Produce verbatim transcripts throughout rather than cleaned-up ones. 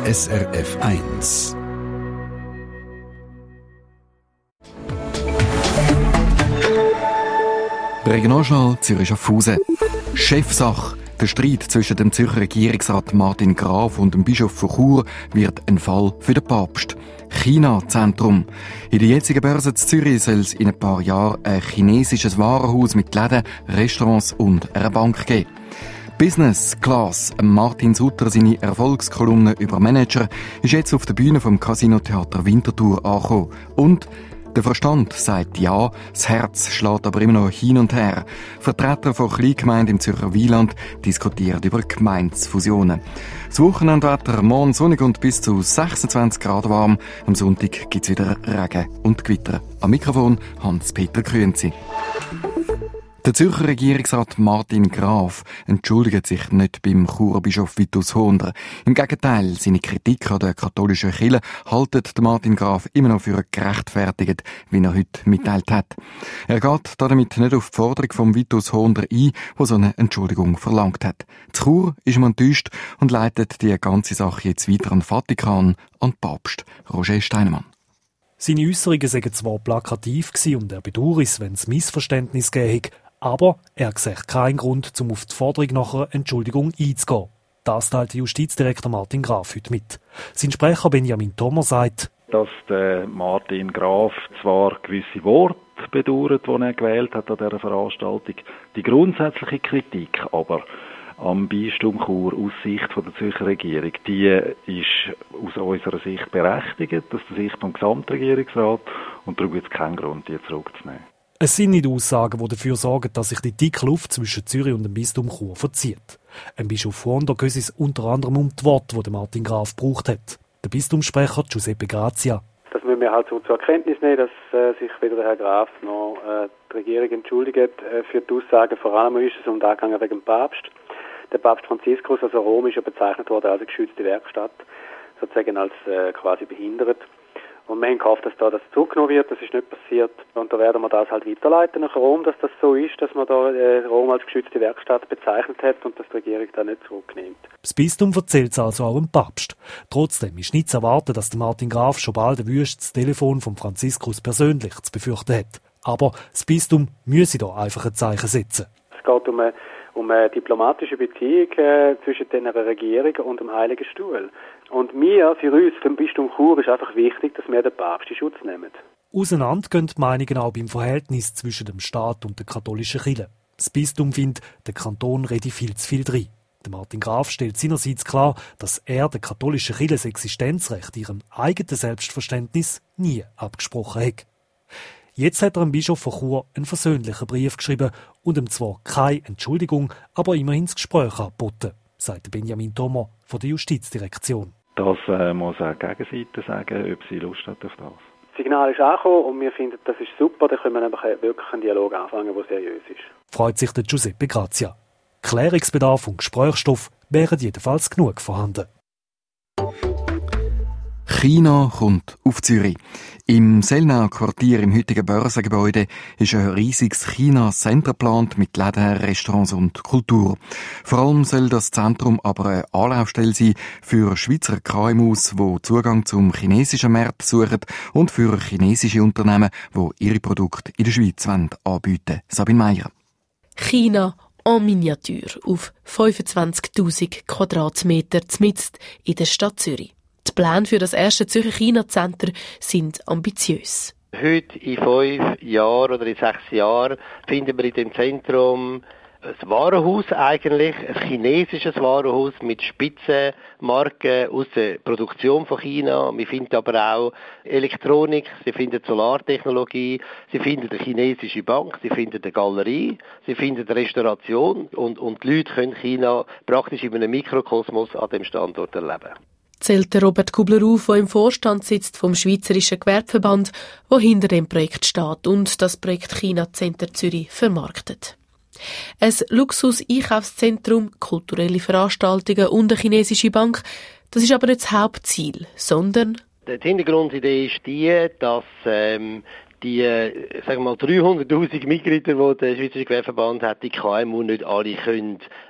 S R F eins. Regionaljournal Zürich Schaffhausen. Chefsache. Der Streit zwischen dem Zürcher Regierungsrat Martin Graf und dem Bischof von Chur wird ein Fall für den Papst. China-Zentrum. In der jetzigen Börse in Zürich soll es in ein paar Jahren ein chinesisches Warenhaus mit Läden, Restaurants und einer Bank geben. Business Class. Martin Sutter, seine Erfolgskolumne über Manager, ist jetzt auf der Bühne vom Casino-Theater Winterthur angekommen. Und der Verstand sagt ja, das Herz schlägt aber immer noch hin und her. Vertreter von Kleingemeinden im Zürcher Wieland diskutieren über Gemeindefusionen. Das Wochenendwetter morgen sonnig und bis zu sechsundzwanzig Grad warm. Am Sonntag gibt es wieder Regen und Gewitter. Am Mikrofon Hans-Peter Grünzi. Der Zürcher Regierungsrat Martin Graf entschuldigt sich nicht beim Churer Bischof Vitus Honder. Im Gegenteil, seine Kritik an der katholischen Kirche haltet Martin Graf immer noch für gerechtfertigt, wie er heute mitteilt hat. Er geht damit nicht auf die Forderung von Vitus Honder ein, der so eine Entschuldigung verlangt hat. Zu Chur ist man enttäuscht und leitet die ganze Sache jetzt weiter an den Vatikan, an den Papst Roger Steinemann. Seine Äusserungen seien zwar plakativ gewesen und er bedauere es, wenn es Missverständnis gäbe, aber er sieht keinen Grund, um auf die Forderung nach einer Entschuldigung einzugehen. Das teilt Justizdirektor Martin Graf heute mit. Sein Sprecher Benjamin Thoma sagt, dass der Martin Graf zwar gewisse Worte bedauert, die er gewählt hat an dieser Veranstaltung, die grundsätzliche Kritik aber am Bistum Chur aus Sicht der Zürcher Regierung, die ist aus unserer Sicht berechtigt, aus der Sicht des Gesamtregierungsrats, und darum gibt es keinen Grund, die zurückzunehmen. Es sind nicht Aussagen, die dafür sorgen, dass sich die dicke Luft zwischen Zürich und dem Bistum Chur verzieht. Ein Bischof Honder geht es unter anderem um die Worte, die Martin Graf gebraucht hat. Der Bistumssprecher Giuseppe Grazia. Das müssen wir halt so zur Erkenntnis nehmen, dass äh, sich weder der Herr Graf noch äh, die Regierung entschuldigt äh, für die Aussagen. Vor allem ist es um die Angegangen wegen dem Papst. Der Papst Franziskus, also Rom, ist ja bezeichnet worden als eine geschützte Werkstatt, sozusagen als äh, quasi behindert. Und wir haben gehofft, dass da das zurückgenommen wird. Das ist nicht passiert. Und da werden wir das halt weiterleiten nach Rom, dass das so ist, dass man da äh, Rom als geschützte Werkstatt bezeichnet hat und dass die Regierung da nicht zurücknimmt. Das Bistum erzählt es also auch dem Papst. Trotzdem ist nicht zu erwarten, dass der Martin Graf schon bald ein wüstes Telefon vom Franziskus persönlich zu befürchten hat. Aber das Bistum müsse da einfach ein Zeichen setzen. Es geht um eine, um eine diplomatische Beziehung äh, zwischen der Regierung und dem Heiligen Stuhl. Und mir, für uns, für den Bistum Chur, ist einfach wichtig, dass wir den Papst in Schutz nehmen. Auseinander gehen die Meinungen auch beim Verhältnis zwischen dem Staat und der katholischen Kirche. Das Bistum findet, der Kanton rede viel zu viel drin. Der Martin Graf stellt seinerseits klar, dass er der katholischen Kirche das Existenzrecht ihrem eigenen Selbstverständnis nie abgesprochen hat. Jetzt hat er dem Bischof von Chur einen versöhnlichen Brief geschrieben und ihm zwar keine Entschuldigung, aber immerhin das Gespräch angeboten, sagt Benjamin Thoma von der Justizdirektion. Das äh, muss auch die Gegenseite sagen, ob sie Lust hat auf das. Das Signal ist angekommen und wir finden, das ist super. Da können wir einfach wirklich einen Dialog anfangen, der seriös ist. Freut sich der Giuseppe Grazia. Klärungsbedarf und Gesprächsstoff wären jedenfalls genug vorhanden. China kommt auf Zürich. Im Sellnauer Quartier im heutigen Börsengebäude ist ein riesiges China-Center geplant mit Läden, Restaurants und Kultur. Vor allem soll das Zentrum aber eine Anlaufstelle sein für Schweizer K M Us, die Zugang zum chinesischen Markt suchen, und für chinesische Unternehmen, die ihre Produkte in der Schweiz anbieten wollen. Sabine Meyer. China en Miniatur auf fünfundzwanzigtausend Quadratmeter mitten in der Stadt Zürich. Die Pläne für das erste Zürcher China-Center sind ambitiös. Heute, in fünf Jahren oder in sechs Jahren, finden wir in dem Zentrum ein Warenhaus eigentlich, ein chinesisches Warenhaus mit Spitzenmarken aus der Produktion von China. Wir finden aber auch Elektronik, Sie finden Solartechnologie, Sie finden eine chinesische Bank, Sie finden eine Galerie, Sie finden eine Restauration und, und die Leute können China praktisch in einem Mikrokosmos an dem Standort erleben. Zählt der Robert Kubler auf, der im Vorstand sitzt vom Schweizerischen Gewerbeverband, der hinter dem Projekt steht und das Projekt China Center Zürich vermarktet. Ein Luxus-Einkaufszentrum, kulturelle Veranstaltungen und eine chinesische Bank, das ist aber nicht das Hauptziel, sondern... Die Hintergrundidee ist die, dass ähm, die sagen wir mal dreihunderttausend Mitglieder, die der Schweizerische Gewerbeverband hat, die K M U nicht alle können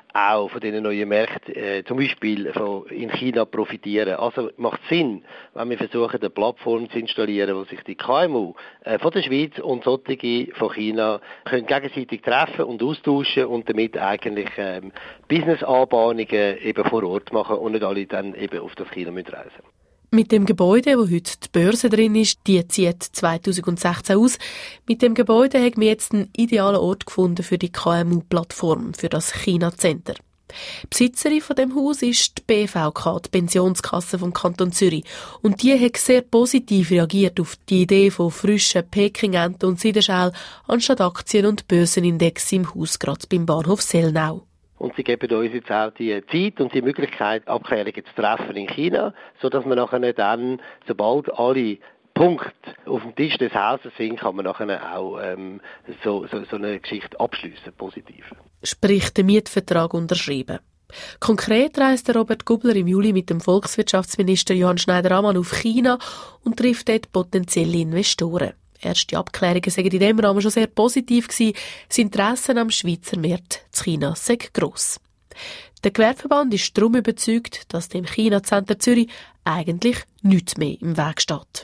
auch von diesen neuen Märkten, äh, zum Beispiel von in China profitieren. Also macht Sinn, wenn wir versuchen, eine Plattform zu installieren, wo sich die K M U äh, von der Schweiz und solche von China können gegenseitig treffen und austauschen und damit eigentlich ähm, Business-Anbahnungen eben vor Ort machen und nicht alle dann eben auf das China müssen reisen. Mit dem Gebäude, wo heute die Börse drin ist, die zieht zwanzig sechzehn aus. Mit dem Gebäude haben wir jetzt einen idealen Ort gefunden für die K M U-Plattform, für das China-Center. Besitzerin von dem Haus ist die B V K, die Pensionskasse vom Kanton Zürich. Und die hat sehr positiv reagiert auf die Idee von frischen Peking-Enten und Seidenschalen anstatt Aktien- und Börsenindex im Haus, gerade beim Bahnhof Sellnau. Und sie geben uns jetzt auch die Zeit und die Möglichkeit, Abklärungen zu treffen in China, sodass man nachher dann, sobald alle Punkte auf dem Tisch des Hauses sind, kann man nachher auch ähm, so, so, so eine Geschichte abschliessen, positiv. Sprich, den Mietvertrag unterschrieben. Konkret reist der Robert Gubler im Juli mit dem Volkswirtschaftsminister Johann Schneider-Ammann auf China und trifft dort potenzielle Investoren. Erste Abklärungen sagen in diesem Rahmen schon sehr positiv gewesen. Das Interesse am Schweizer Markt zu China sei gross. Der Gewerbeverband ist darum überzeugt, dass dem China-Center Zürich eigentlich nichts mehr im Weg steht.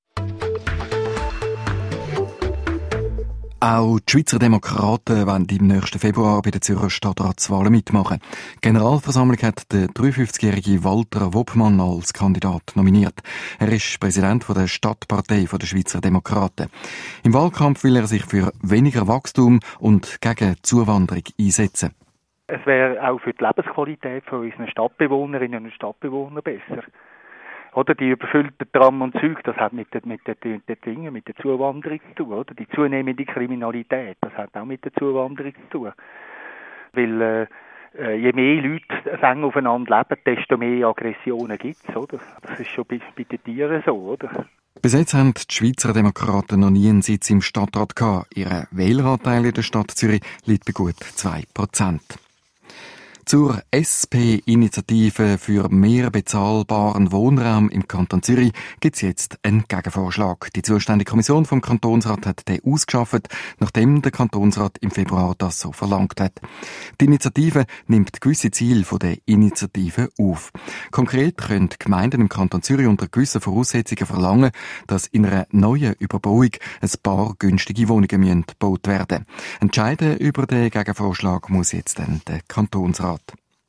Auch die Schweizer Demokraten wollen im nächsten Februar bei den Zürcher Stadtratswahlen mitmachen. Die Generalversammlung hat den dreiundfünfzigjährigen Walter Wobmann als Kandidat nominiert. Er ist Präsident der Stadtpartei der Schweizer Demokraten. Im Wahlkampf will er sich für weniger Wachstum und gegen Zuwanderung einsetzen. Es wäre auch für die Lebensqualität von unseren Stadtbewohnerinnen und Stadtbewohnern besser. Oder die überfüllten Tram und Züge, das hat mit den, mit den, den Dingen, mit der Zuwanderung zu tun. Oder die zunehmende Kriminalität, das hat auch mit der Zuwanderung zu tun. Weil äh, je mehr Leute eng aufeinander leben, desto mehr Aggressionen gibt es, oder? Das ist schon bei, bei den Tieren so, oder? Bis jetzt haben die Schweizer Demokraten noch nie einen Sitz im Stadtrat gehabt. Ihr Wähleranteil in der Stadt Zürich liegt bei gut zwei Prozent. Zur S P-Initiative für mehr bezahlbaren Wohnraum im Kanton Zürich gibt es jetzt einen Gegenvorschlag. Die zuständige Kommission vom Kantonsrat hat den ausgeschafft, nachdem der Kantonsrat im Februar das so verlangt hat. Die Initiative nimmt gewisse Ziele von der Initiative auf. Konkret können die Gemeinden im Kanton Zürich unter gewissen Voraussetzungen verlangen, dass in einer neuen Überbauung ein paar günstige Wohnungen gebaut werden müssen. Entscheiden über den Gegenvorschlag muss jetzt dann der Kantonsrat.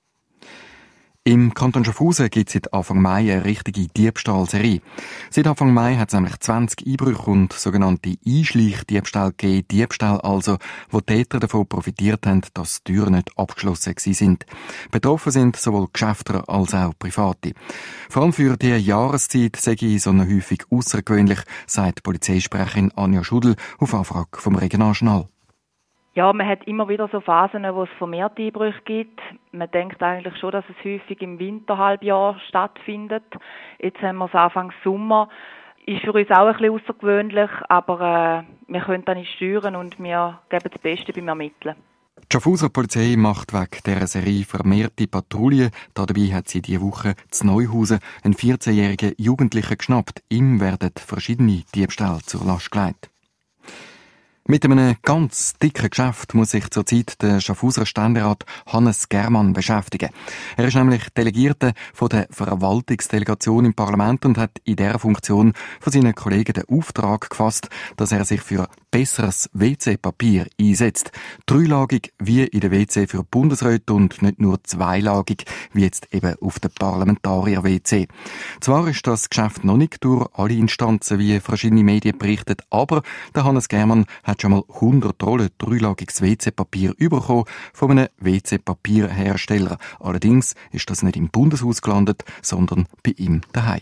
Im Kanton Schaffhausen gibt es seit Anfang Mai eine richtige Diebstahlserie. Seit Anfang Mai hat es nämlich zwanzig Einbrüche und sogenannte Einschleichdiebstähle gegeben. Diebstähle also, wo die Täter davon profitiert haben, dass die Türen nicht abgeschlossen sind. Betroffen sind sowohl Geschäfte als auch Private. Vor allem für diese Jahreszeit sei so eine häufig außergewöhnlich, sagt Polizeisprecherin Anja Schudel auf Anfrage vom Regionaljournal. Ja, man hat immer wieder so Phasen, wo es vermehrt Einbrüche gibt. Man denkt eigentlich schon, dass es häufig im Winterhalbjahr stattfindet. Jetzt haben wir es Anfang Sommer. Ist für uns auch ein bisschen außergewöhnlich, aber äh, wir können da nicht steuern und wir geben das Beste beim Ermitteln. Die Schaffhauser Polizei macht wegen dieser Serie vermehrte Patrouillen. Dabei hat sie diese Woche zu Neuhausen einen vierzehnjährigen Jugendlichen geschnappt. Ihm werden verschiedene Diebstähle zur Last gelegt. Mit einem ganz dicken Geschäft muss sich zurzeit der Schaffhauser Ständerat Hannes Germann beschäftigen. Er ist nämlich Delegierter von der Verwaltungsdelegation im Parlament und hat in dieser Funktion von seinen Kollegen den Auftrag gefasst, dass er sich für besseres W C-Papier einsetzt. Dreilagig wie in der W C für Bundesräte und nicht nur zweilagig wie jetzt eben auf der Parlamentarier-W C. Zwar ist das Geschäft noch nicht durch alle Instanzen wie verschiedene Medien berichtet, aber der Hannes Germann hat schon mal hundert Rollen dreilagiges W C-Papier bekommen von einem W C-Papierhersteller. Allerdings ist das nicht im Bundeshaus gelandet, sondern bei ihm daheim.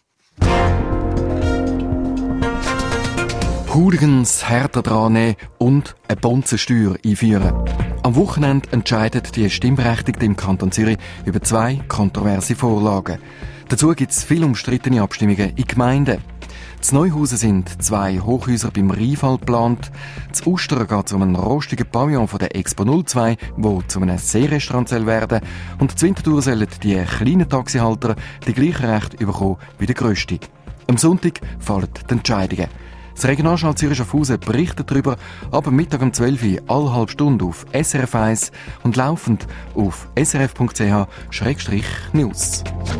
Hooligans härter dran nehmen und eine Bonzensteuer einführen. Am Wochenende entscheidet die Stimmberechtigten im Kanton Zürich über zwei kontroverse Vorlagen. Dazu gibt es viel umstrittene Abstimmungen in Gemeinden. In Neuhausen sind zwei Hochhäuser beim Rheinfall geplant. In Ustern geht es um einen rostigen Pavillon von der Expo null zwei, der zu einem Seerestaurant werden soll. Und in Winterthur sollen die kleinen Taxihalter die gleichen Rechte bekommen wie der grösste. Am Sonntag fallen die Entscheidungen. Das Regionaljournal Zürich Schaffhausen berichtet darüber ab Mittag um zwölf Uhr alle halbe Stunde auf S R F eins und laufend auf s r f punkt c h schrägstrich news.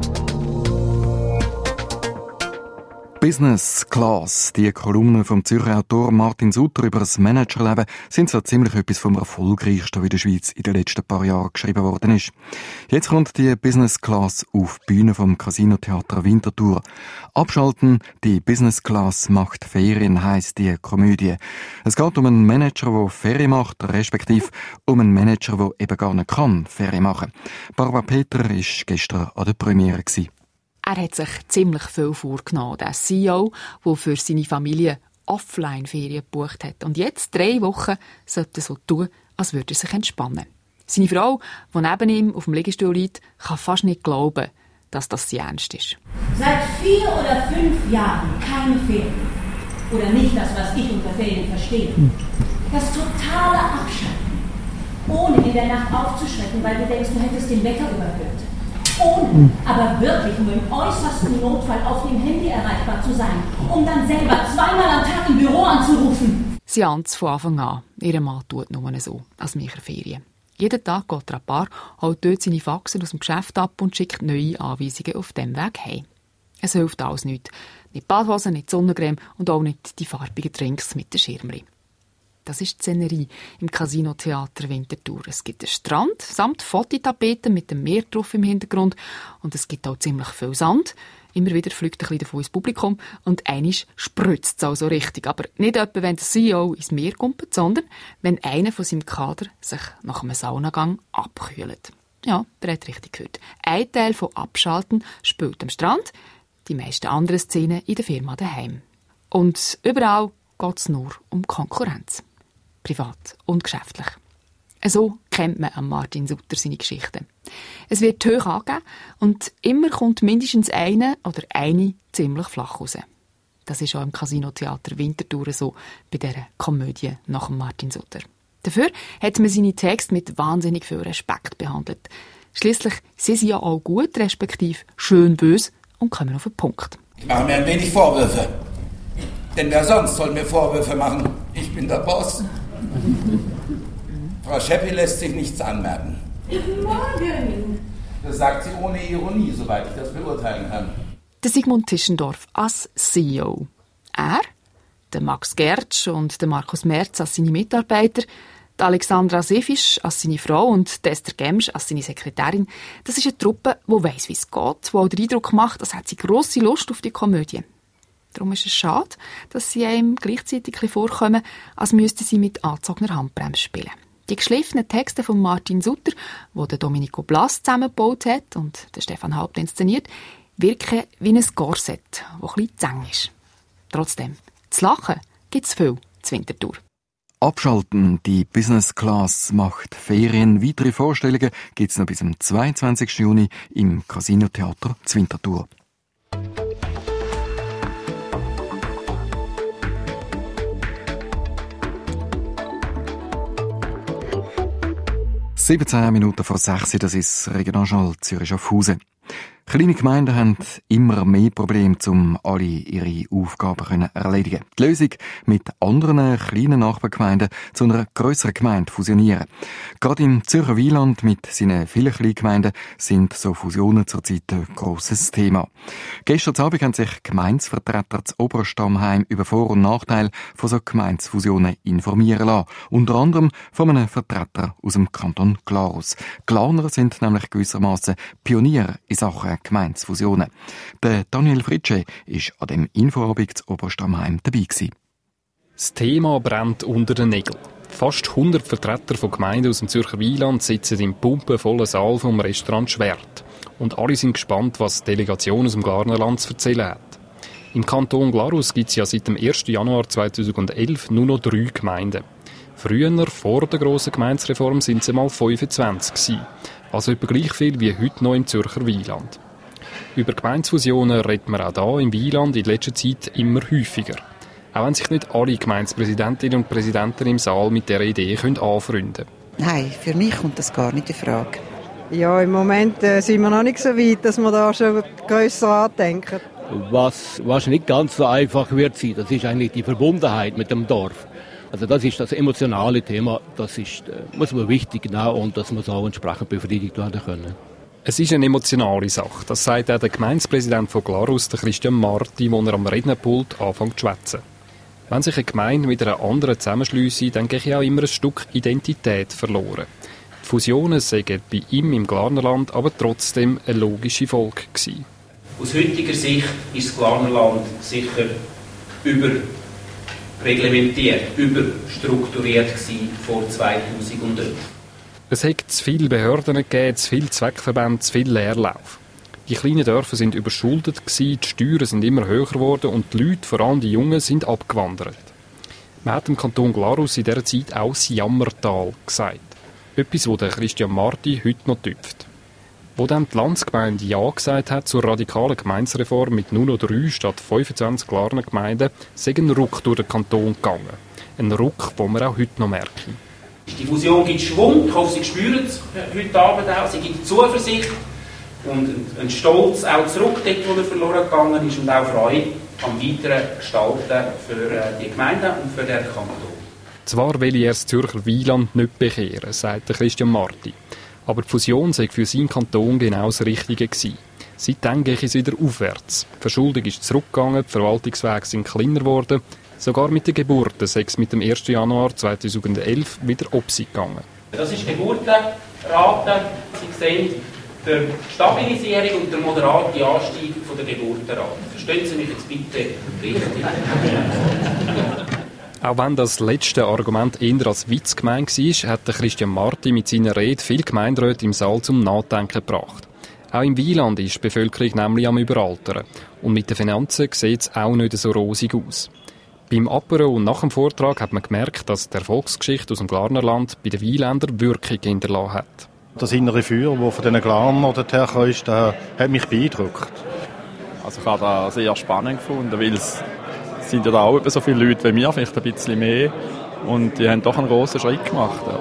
Business Class. Die Kolumnen vom Zürcher Autor Martin Sutter über das Managerleben sind so ziemlich etwas vom Erfolgreichsten, wie in der Schweiz in den letzten paar Jahren geschrieben worden ist. Jetzt kommt die Business Class auf die Bühne vom Casino Theater Winterthur. Abschalten, die Business Class macht Ferien, heisst die Komödie. Es geht um einen Manager, der Ferien macht, respektive um einen Manager, der eben gar nicht kann Ferien machen. Barbara Peter war gestern an der Premiere gewesen. Er hat sich ziemlich viel vorgenommen, der C E O, der für seine Familie Offline-Ferien gebucht hat. Und jetzt, drei Wochen, sollte er so tun, als würde er sich entspannen. Seine Frau, die neben ihm auf dem Liegestuhl liegt, kann fast nicht glauben, dass das sein Ernst ist. Seit vier oder fünf Jahren keine Ferien. Oder nicht das, was ich unter Ferien verstehe. Das totale Abschalten. Ohne in der Nacht aufzuschrecken, weil du denkst, du hättest den Wecker überhört. Ohne, aber wirklich nur im äußersten Notfall auf dem Handy erreichbar zu sein, um dann selber zweimal am Tag im Büro anzurufen. Sie ahnt es von Anfang an. Ihr Mann tut nur so, als mache er Ferien. Jeden Tag geht er an die Bar, holt dort seine Faxen aus dem Geschäft ab und schickt neue Anweisungen auf dem Weg heim. Es hilft alles nichts. Nicht Badhosen, nicht Sonnencreme und auch nicht die farbigen Drinks mit den Schirmchen. Das ist die Szenerie im Casino Theater Winterthur. Es gibt einen Strand samt Fototapeten mit dem Meer drauf im Hintergrund und es gibt auch ziemlich viel Sand. Immer wieder fliegt ein bisschen davon ins Publikum und einisch spritzt es auch so richtig. Aber nicht etwa, wenn der C E O ins Meer kommt, sondern wenn einer von seinem Kader sich nach einem Saunagang abkühlt. Ja, der hat richtig gehört. Ein Teil von Abschalten spielt am Strand, die meisten anderen Szenen in der Firma daheim. Und überall geht es nur um Konkurrenz. Privat und geschäftlich. So kennt man an Martin Sutter seine Geschichten. Es wird hoch angegeben und immer kommt mindestens eine oder eine ziemlich flach raus. Das ist auch im Casino Theater Winterthur so bei dieser Komödie nach Martin Sutter. Dafür hat man seine Texte mit wahnsinnig viel Respekt behandelt. Schliesslich sind sie ja auch gut, respektive schön böse und kommen auf den Punkt. Ich mache mir ein wenig Vorwürfe. Denn wer sonst soll mir Vorwürfe machen? Ich bin der Boss. Frau Scheppi lässt sich nichts anmerken. Guten Morgen. Das sagt sie ohne Ironie, soweit ich das beurteilen kann. Der Sigmund Tischendorf als C E O. Er, der Max Gertsch und der Markus Merz als seine Mitarbeiter, die Alexandra Sefisch als seine Frau und die Esther Gemsch als seine Sekretärin. Das ist eine Truppe, die weiss, wie es geht, die auch den Eindruck macht, als hätte sie grosse Lust auf die Komödie. Darum ist es schade, dass sie einem gleichzeitig vorkommen, als müssten sie mit angezogener Handbremse spielen. Die geschliffenen Texte von Martin Sutter, die der Domenico Blas zusammengebaut hat und der Stefan Haupt inszeniert, wirken wie ein Korsett, das ein bisschen zu eng ist. Trotzdem, zu lachen gibt es viel zu Winterthur. Abschalten, die Business Class macht Ferien. Weitere Vorstellungen gibt es noch bis zum zweiundzwanzigsten Juni im Casino Theater zu Winterthur. siebzehn Minuten vor sechs, das ist das Regionaljournal Zürich Schaffhausen. Kleine Gemeinden haben immer mehr Probleme, um alle ihre Aufgaben zu erledigen. Die Lösung, mit anderen kleinen Nachbargemeinden zu einer grösseren Gemeinde fusionieren. Gerade im Zürcher Wieland mit seinen vielen kleinen Gemeinden sind so Fusionen zurzeit ein grosses Thema. Gestern Abend haben sich Gemeindevertreter zu Oberstammheim über Vor- und Nachteile von so Gemeindefusionen informieren lassen. Unter anderem von einem Vertreter aus dem Kanton Glarus. Glarner sind nämlich gewissermaßen Pioniere in Sachen Gemeindefusionen. Der Daniel Fritsche war an dem Infoabend zu Oberstammheim dabei gewesen. Das Thema brennt unter den Nägeln. Fast hundert Vertreter von Gemeinden aus dem Zürcher Wieland sitzen im pumpenvollen Saal vom Restaurant Schwert. Und alle sind gespannt, was die Delegation aus dem Glarnerland zu erzählen hat. Im Kanton Glarus gibt es ja seit dem ersten Januar zweitausendelf nur noch drei Gemeinden. Früher, vor der grossen Gemeindereform, sind es einmal fünfundzwanzig gewesen. Also etwa gleich viel wie heute noch im Zürcher Wieland. Über Gemeindefusionen redet man auch hier im Wieland in letzter Zeit immer häufiger. Auch wenn sich nicht alle Gemeindepräsidentinnen und Präsidenten im Saal mit dieser Idee können anfreunden können. Nein, für mich kommt das gar nicht in Frage. Ja, im Moment äh, sind wir noch nicht so weit, dass wir da schon grösser andenken. Was, was nicht ganz so einfach wird sein, das ist eigentlich die Verbundenheit mit dem Dorf. Also das ist das emotionale Thema, das ist, muss man wichtig nehmen und das muss auch entsprechend befriedigt werden können. Es ist eine emotionale Sache, das sagt auch der Gemeindepräsident von Glarus, der Christian Marti, wo er am Rednerpult anfängt zu schwätzen. Wenn sich eine Gemeinde mit einer anderen zusammenschliesse, dann gehe ich auch immer ein Stück Identität verloren. Die Fusionen seien bei ihm im Glarnerland aber trotzdem eine logische Folge gewesen. Aus heutiger Sicht ist das Glarnerland sicher überreglementiert, überstrukturiert gewesen vor zweitausendelf. Es hat zu viele Behörden gegeben, zu viele Zweckverbände, zu viel Leerlauf. Die kleinen Dörfer sind überschuldet gewesen, die Steuern sind immer höher geworden und die Leute, vor allem die Jungen, sind abgewandert. Man hat dem Kanton Glarus in dieser Zeit auch das Jammertal gesagt. Etwas, das der Christian Marti heute noch tüpft. Wo dann die Landsgemeinde Ja gesagt hat zur radikalen Gemeindereform mit nur noch drei statt fünfundzwanzig Glarner Gemeinden, sei ein Ruck durch den Kanton gegangen. Ein Ruck, den wir auch heute noch merken. Die Fusion gibt Schwung, ich hoffe, Sie spüren es heute Abend auch, sie gibt Zuversicht und einen Stolz auch zurück, dort, wo er verloren gegangen ist, und auch Freude am weiteren Gestalten für die Gemeinde und für den Kanton. Zwar will er das Zürcher Wieland nicht bekehren, sagt Christian Marti. Aber die Fusion sei für seinen Kanton genau das Richtige gewesen. Seitdem gehe es wieder aufwärts. Die Verschuldung ist zurückgegangen, die Verwaltungswege sind kleiner geworden. Sogar mit den Geburten sei es mit dem ersten Januar zweitausendelf wieder auf sie gegangen. Das ist die Geburtenrate. Sie sehen die Stabilisierung und der moderate Anstieg von der Geburtenrate. Verstehen Sie mich jetzt bitte richtig? Auch wenn das letzte Argument eher als Witz gemeint war, hat Christian Marti mit seiner Rede viele Gemeinderäte im Saal zum Nachdenken gebracht. Auch im Wieland ist die Bevölkerung nämlich am Überaltern. Und mit den Finanzen sieht es auch nicht so rosig aus. Beim Apero und nach dem Vortrag hat man gemerkt, dass die Erfolgsgeschichte aus dem Glarnerland bei den Wieländern Wirkung hinterlassen hat. Das innere Feuer, das von diesen Glarnern dorthin kam, das hat mich beeindruckt. Also ich habe das sehr spannend gefunden, weil es sind ja da auch so viele Leute wie mir, vielleicht ein bisschen mehr. Und die haben doch einen grossen Schritt gemacht. Ja.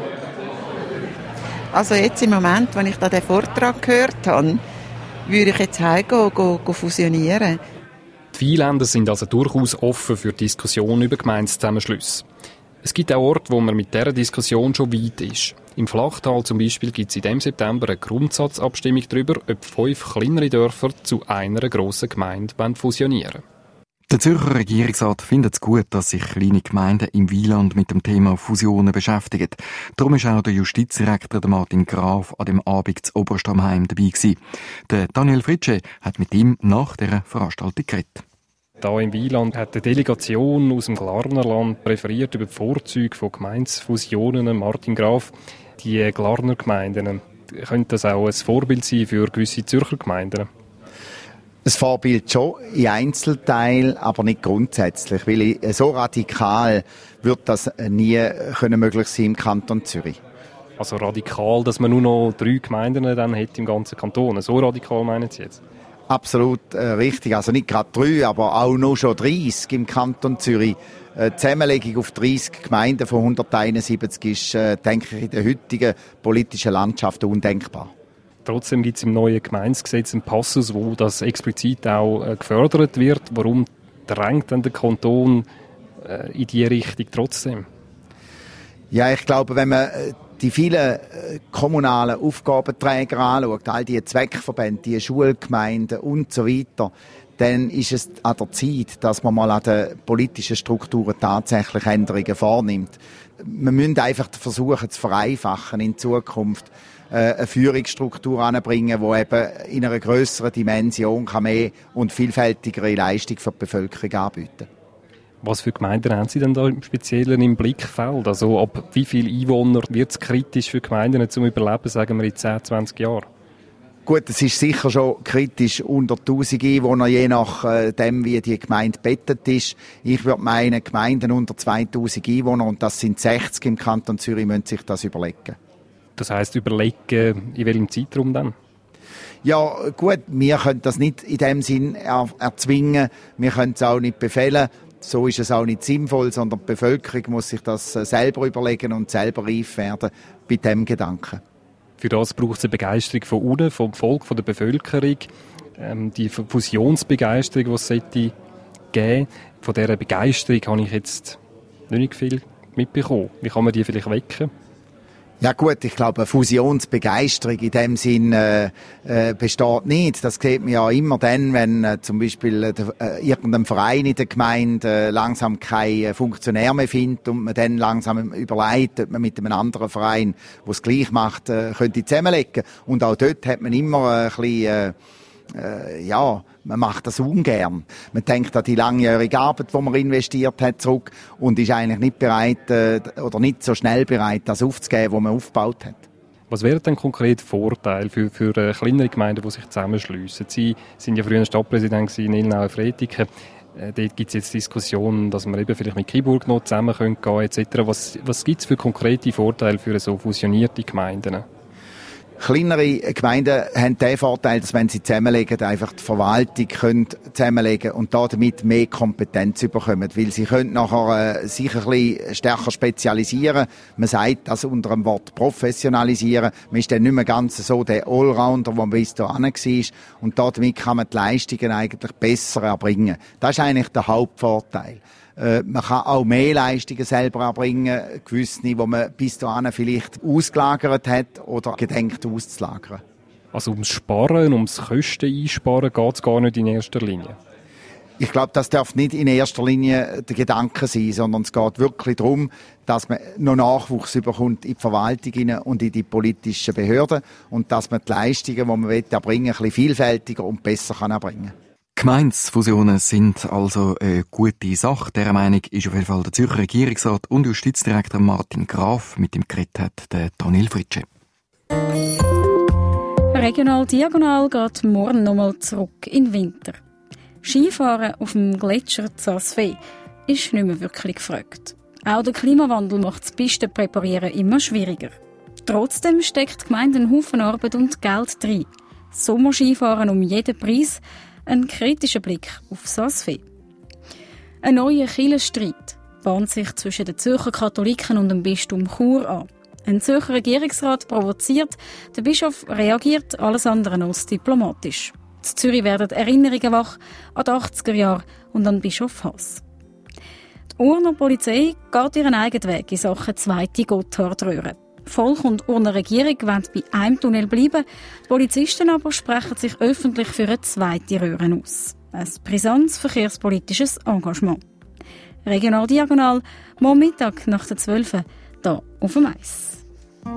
Also jetzt im Moment, wenn ich da den Vortrag gehört habe, würde ich jetzt heimgehen, go, go fusionieren. Die Wieländer sind also durchaus offen für Diskussionen über Gemeindezusammenschlüsse. Es gibt auch Orte, wo man mit dieser Diskussion schon weit ist. Im Flachtal zum Beispiel gibt es in diesem September eine Grundsatzabstimmung darüber, ob fünf kleinere Dörfer zu einer grossen Gemeinde fusionieren wollen. Der Zürcher Regierungsrat findet es gut, dass sich kleine Gemeinden im Wieland mit dem Thema Fusionen beschäftigen. Darum ist auch der Justizdirektor Martin Graf an dem Abend zu Oberstamheim dabei gewesen. Der Daniel Fritsche hat mit ihm nach dieser Veranstaltung geredet. Hier im Wieland hat eine Delegation aus dem Glarnerland präferiert über die Vorzüge von Gemeindefusionen. Martin Graf, die Glarner Gemeinden, könnte das auch ein Vorbild sein für gewisse Zürcher Gemeinden? Ein Vorbild schon, in Einzelteilen, aber nicht grundsätzlich, weil so radikal wird das nie können möglich sein im Kanton Zürich. Also radikal, dass man nur noch drei Gemeinden dann hat im ganzen Kanton. So radikal meinen Sie jetzt? Absolut äh, richtig. Also nicht gerade drei, aber auch noch schon dreissig im Kanton Zürich. Äh, die Zusammenlegung auf dreissig Gemeinden von hunderteinundsiebzig ist, äh, denke ich, in der heutigen politischen Landschaft undenkbar. Trotzdem gibt es im neuen Gemeindegesetz einen Passus, wo das explizit auch äh, gefördert wird. Warum drängt dann der Kanton äh, in diese Richtung trotzdem? Ja, ich glaube, wenn man die vielen kommunalen Aufgabenträger anschaut, all die Zweckverbände, die Schulgemeinden und so weiter, dann ist es an der Zeit, dass man mal an den politischen Strukturen tatsächlich Änderungen vornimmt. Wir müssen einfach versuchen zu vereinfachen in Zukunft, eine Führungsstruktur anbringen, die eben in einer grösseren Dimension kann mehr und vielfältigere Leistung für die Bevölkerung anbieten. Was für Gemeinden haben Sie denn da im Speziellen im Blickfeld? Also ab wie viele Einwohner wird es kritisch für Gemeinden zum Überleben, sagen wir in zehn, zwanzig Jahren? Gut, es ist sicher schon kritisch unter tausend Einwohner, je nachdem, wie die Gemeinde bettet ist. Ich würde meinen, Gemeinden unter zweitausend Einwohner, und das sind sechzig im Kanton Zürich, müssen sich das überlegen. Das heisst, überlegen, in welchem Zeitraum dann? Ja, gut, wir können das nicht in dem Sinn er- erzwingen, wir können es auch nicht befehlen. So ist es auch nicht sinnvoll, sondern die Bevölkerung muss sich das selber überlegen und selber reif werden bei diesem Gedanken. Für das braucht es eine Begeisterung von unten, vom Volk, von der Bevölkerung. ähm, die Fusionsbegeisterung, die es sollte geben. Von dieser Begeisterung habe ich jetzt nicht viel mitbekommen. Wie kann man die vielleicht wecken? Ja gut, ich glaube, eine Fusionsbegeisterung in dem Sinn äh, äh, besteht nicht. Das sieht man ja immer dann, wenn äh, zum Beispiel äh, irgendein Verein in der Gemeinde äh, langsam keinen Funktionär mehr findet und man dann langsam überlegt, ob man mit einem anderen Verein, der es gleich macht, äh, könnte zusammenlegen. Und auch dort hat man immer äh, ein bisschen... Äh, Äh, ja, man macht das ungern. Man denkt an die langjährige Arbeit, die man investiert hat, zurück und ist eigentlich nicht bereit äh, oder nicht so schnell bereit, das aufzugeben, was man aufgebaut hat. Was wäre denn konkret Vorteil für, für äh, kleinere Gemeinden, die sich zusammenschliessen? Sie sind ja früher Stadtpräsident in Ilmenau-Fretiken. Äh, dort gibt es jetzt Diskussionen, dass man eben vielleicht mit Kiburg noch zusammen gehen können, et cetera. Was, was gibt es für konkrete Vorteile für so fusionierte Gemeinden? Kleinere Gemeinden haben den Vorteil, dass wenn sie zusammenlegen, einfach die Verwaltung können zusammenlegen und damit mehr Kompetenz bekommen, weil sie können nachher äh, sich ein bisschen stärker spezialisieren. Man sagt das unter dem Wort professionalisieren. Man ist dann nicht mehr ganz so der Allrounder, der man bis dahin war. Und damit kann man die Leistungen eigentlich besser erbringen. Das ist eigentlich der Hauptvorteil. Äh, man kann auch mehr Leistungen selber erbringen, gewisse, die man bis dahin vielleicht ausgelagert hat oder gedenkt auszulagern. Also ums Sparen, ums Kosten einsparen geht es gar nicht in erster Linie? Ich glaube, das darf nicht in erster Linie der Gedanke sein, sondern es geht wirklich darum, dass man noch Nachwuchs bekommt in die Verwaltung und in die politischen Behörden und dass man die Leistungen, die man erbringen will, ein bisschen vielfältiger und besser kann erbringen kann. Gemeindefusionen sind also eine gute Sache. Dieser Meinung ist auf jeden Fall der Zürcher Regierungsrat und Justizdirektor Martin Graf, mit dem geredet hat, der Daniel Fritsche. Regional Diagonal geht morgen nochmal zurück in den Winter. Skifahren auf dem Gletscher Zasfee ist nicht mehr wirklich gefragt. Auch der Klimawandel macht das Pistenpräparieren immer schwieriger. Trotzdem steckt die Gemeinde einen Haufen Arbeit und Geld drin. Sommerskifahren um jeden Preis, ein kritischer Blick auf Zasfee. Ein neuer Kirchenstreit bahnt sich zwischen den Zürcher Katholiken und dem Bistum Chur an. Ein Zürcher Regierungsrat provoziert, der Bischof reagiert alles andere als diplomatisch. In Zürich werden Erinnerungen wach an die achtziger Jahre und an Bischof Haas. Die Urner Polizei geht ihren eigenen Weg in Sachen zweite Gotthardröhre. Volk und Urner Regierung wollen bei einem Tunnel bleiben, die Polizisten aber sprechen sich öffentlich für eine zweite Röhre aus. Ein brisantes verkehrspolitisches Engagement. Regional Diagonal, morgen Mittag nach der zwölf, hier auf dem Eis.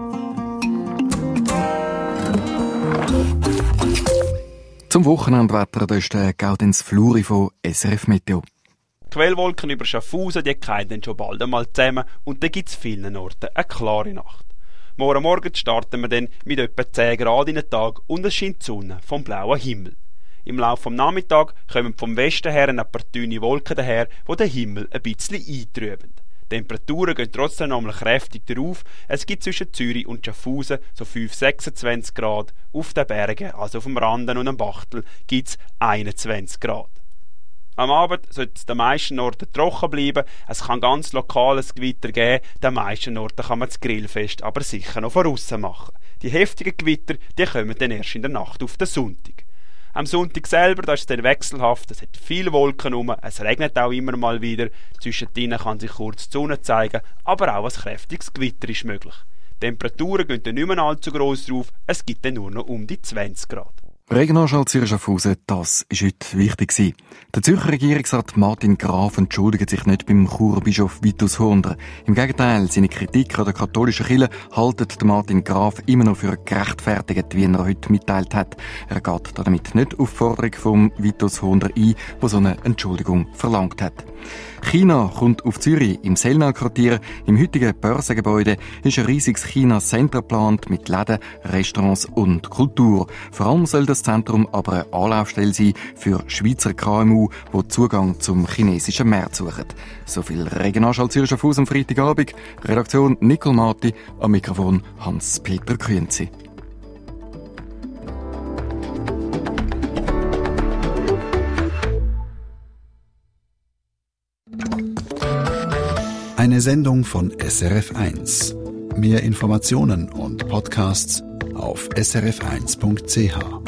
Zum Wochenendwetter, das ist der Gaudenz Fluri von S R F Meteo. Die Quellwolken über Schaffhausen, die fallen dann schon bald einmal zusammen und dann gibt es vielen Orten eine klare Nacht. Morgen Morgen starten wir dann mit etwa zehn Grad in den Tag und es scheint die Sonne vom blauen Himmel. Im Laufe des Nachmittags kommen vom Westen her ein paar dünne Wolken daher, die den Himmel ein bisschen eintrüben. Die Temperaturen gehen trotzdem noch einmal kräftig darauf. Es gibt zwischen Zürich und Schaffhausen so fünf bis sechsundzwanzig Grad. Auf den Bergen, also auf dem Randen und am Bachtel, gibt es einundzwanzig Grad. Am Abend sollte es den meisten Orten trocken bleiben. Es kann ganz lokales Gewitter geben. Den meisten Orten kann man das Grillfest aber sicher noch von aussen machen. Die heftigen Gewitter, die kommen dann erst in der Nacht auf den Sonntag. Am Sonntag selber, da ist es dann wechselhaft, es hat viele Wolken rum, es regnet auch immer mal wieder. Zwischendrin kann sich kurz die Sonne zeigen, aber auch ein kräftiges Gewitter ist möglich. Die Temperaturen gehen dann nicht mehr allzu gross drauf, es gibt dann nur noch um die zwanzig Grad. Regionalschau Zürich Schaffhausen, das war heute wichtig gewesen. Der Zürcher Regierungsrat Martin Graf entschuldigt sich nicht beim Churer Bischof Vitus Hurndler. Im Gegenteil, seine Kritik an der katholischen Kirche haltet Martin Graf immer noch für gerechtfertigt, wie er heute mitteilt hat. Er geht damit nicht auf die Forderung von Vitus Hurndler ein, der so eine Entschuldigung verlangt hat. China kommt auf Zürich. Im Selnal-Quartier, im heutigen Börsengebäude, ist ein riesiges China-Center geplant mit Läden, Restaurants und Kultur. Vor allem soll das Zentrum aber eine Anlaufstelle sein für Schweizer K M U, die Zugang zum chinesischen Markt suchen. So viel Regionalschau Zürich Schaffhausen am Freitagabend. Redaktion Nicole Marti, am Mikrofon Hans-Peter Künzi. Eine Sendung von S R F eins. Mehr Informationen und Podcasts auf s r f eins punkt c h.